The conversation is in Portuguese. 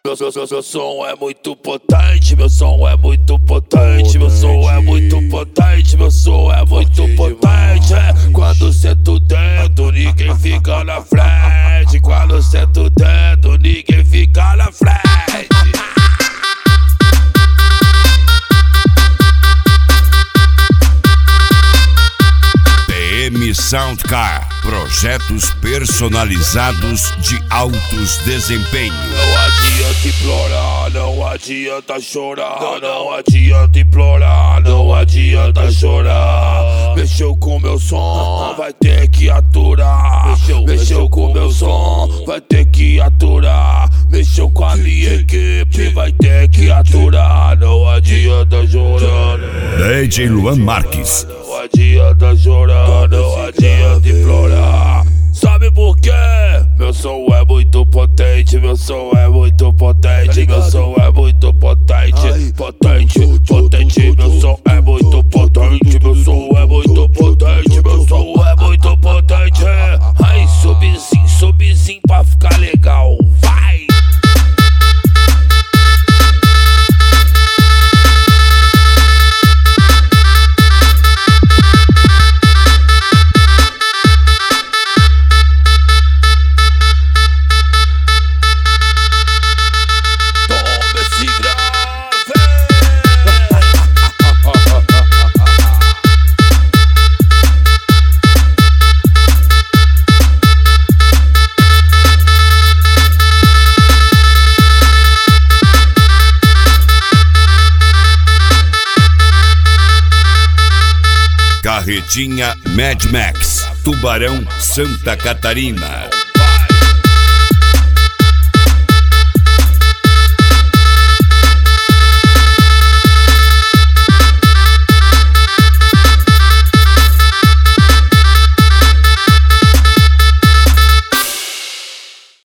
Meu som é muito potente, meu som é muito potente, meu som é muito potente, meu som é muito potente. Quando senta o dedo, ninguém fica na frente. Quando senta o dedo, ninguém fica na frente. PM Soundcar, projetos personalizados de altos desempenhos. Não adianta implorar, não adianta chorar, não adianta implorar, não adianta chorar. Mexeu com meu som, vai ter que aturar. Mexeu com meu som, vai ter que aturar. Mexeu com a minha equipe, vai ter que aturar. Não adianta chorar. DJ Luan Marques. Não adianta chorar, não adianta implorar. Sabe por quê? Meu som é muito potente, meu som é muito potente, meu som é muito potente, potente, potente. Meu som é muito potente, meu som é muito potente, meu som é muito potente. Aí sobe sim pra ficar legal, vai! Carretinha Mad Max, Tubarão, Santa Catarina.